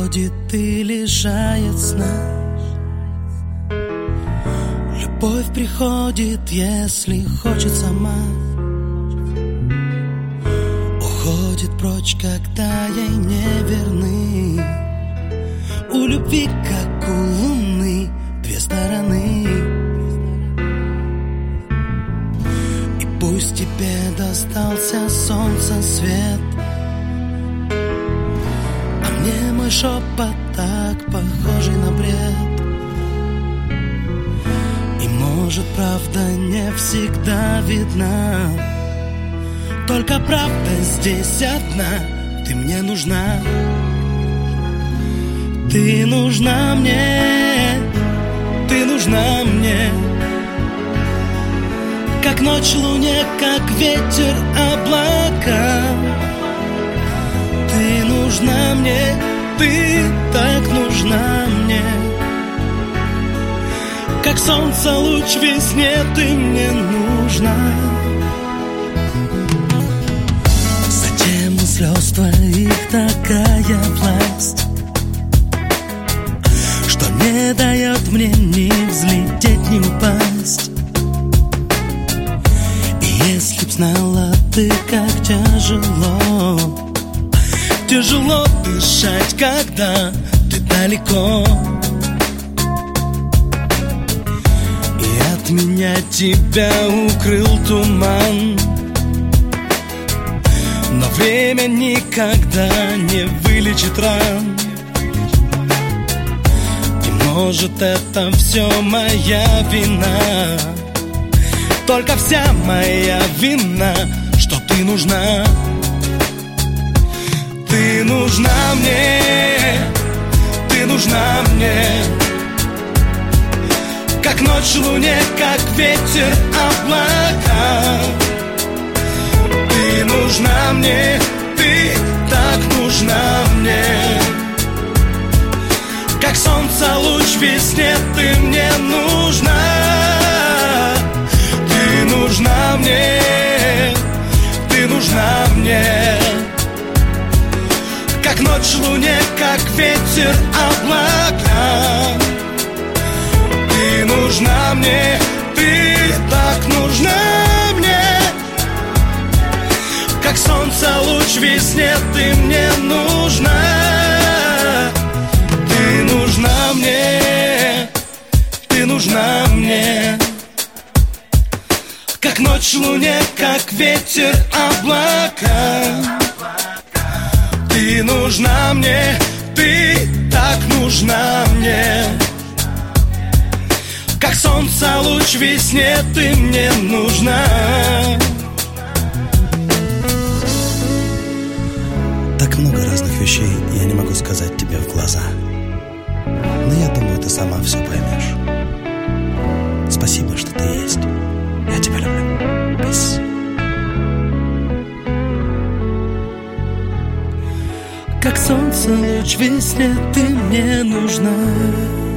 приходит и лишает сна. Любовь приходит, если хочет сама. Уходит прочь, когда ей не верны. У любви, как у луны, две стороны. И пусть тебе достался солнца свет, а мне мой шепот так похожий на бред. И может правда не всегда видна, только правда здесь одна. Ты мне нужна. Ты нужна мне, ты нужна мне. Как ночь луне, как ветер облака. Ты нужна мне, ты так нужна мне. Как солнце луч в весне, ты мне нужна. Затем у слез твоих такая власть, что не дает мне ни взлететь, ни упасть. И если б знала ты, как тяжело, тяжело дышать, когда ты далеко. И от меня тебя укрыл туман, но время никогда не вылечит ран. Может, это все моя вина, только вся моя вина, что ты нужна. Ты нужна мне, ты нужна мне. Как ночь луне, как ветер облака. Ты нужна мне, ты так нужна мне. Как солнце луч в весне, ты мне нужна. Ты нужна мне, ты нужна мне. Как ночь луне, как ветер облака. Ты нужна мне, ты так нужна мне. Как солнце луч в весне, ты мне нужна. Ты нужна мне, ты нужна мне. Как ночь луне, как ветер облака. Ты нужна мне, ты так нужна мне. Как солнце луч в весне, ты мне нужна. Так много разных вещей я не могу сказать тебе в глаза, но я думаю, ты сама все поймешь. Спасибо, что ты есть. Я тебя люблю. Peace. Как солнце луч в весне, ты мне нужна.